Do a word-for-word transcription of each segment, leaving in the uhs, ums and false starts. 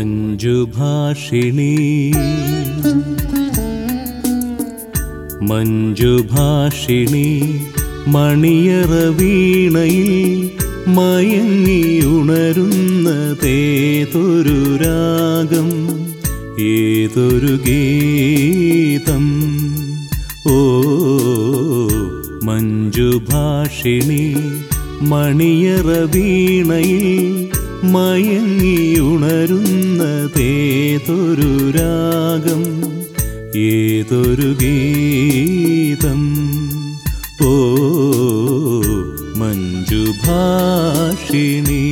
മഞ്ജുഭാഷിണി മഞ്ജുഭാഷിണി മണിയറ വീണയിൽ മയങ്ങിയുണരുന്നതേതൊരു രാഗം, ഏതൊരു ഗീതം. ഓ മഞ്ജുഭാഷിണി മണിയറ വീണയിൽ മയങ്ങിയുണരുന്നതേതൊരു രാഗം, ഏതൊരു ഗീതം. ഓ മഞ്ജുഭാഷിണി.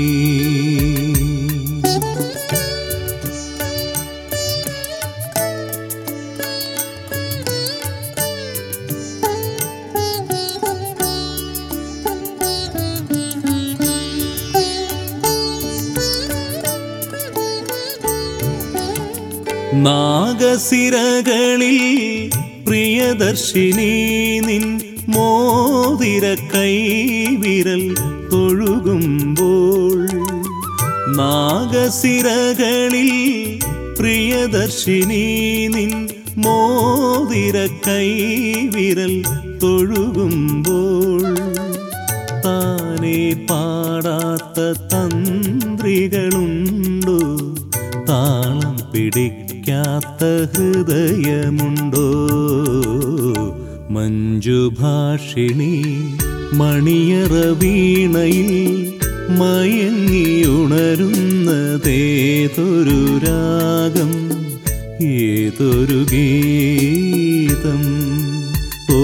നാഗസിരകളിൽ പ്രിയദർശിനി നിൻ മോതിര കൈവിരൽ തൊഴുകുമ്പോൾ, നാഗസിരകളിൽ പ്രിയദർശിനി നിൻ മോതിര കൈവിരൽ തൊഴുകുമ്പോൾ, താനേ പാടാത്ത തന്ത്രികളുണ്ടോ, താളം പിടിക്കാത്ത ഹൃദയമുണ്ടോ. മഞ്ജുഭാഷിണി മണിയറ വീണയിൽ മയങ്ങിയുണരുന്നതേതൊരു രാഗം, ഏതൊരു ഗീതം. ഓ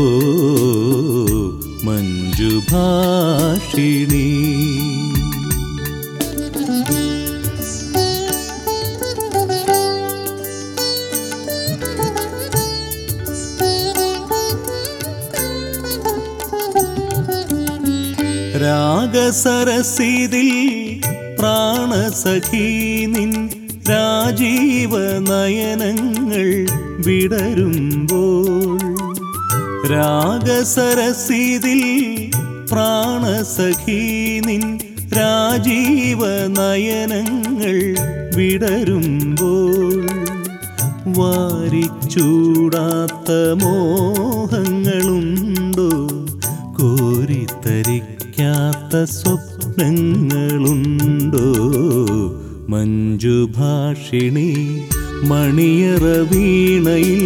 മഞ്ജുഭാഷിണി. രാഗസരസിതിൽ പ്രാണസഖി നിൻ രാജീവ നയനങ്ങൾ വിടരുമ്പോൾ, രാഗസരസിതിൽ പ്രാണസഖി നിൻ രാജീവ നയനങ്ങൾ വിടരുമ്പോൾ, വാരിച്ചൂടാത്ത മോഹങ്ങളുണ്ടോ, കോരിത്തരിക്കാത്ത സ്വപ്നങ്ങളുണ്ടോ. മഞ്ജുഭാഷിണി മണിയറ വീണയിൽ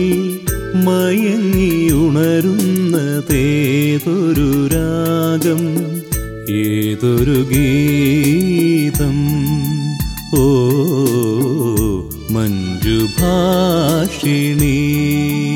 മയങ്ങിയുണരുന്നതേതൊരു രാഗം, ഏതൊരു ഗീതം. ഓ മഞ്ജുഭാഷിണി.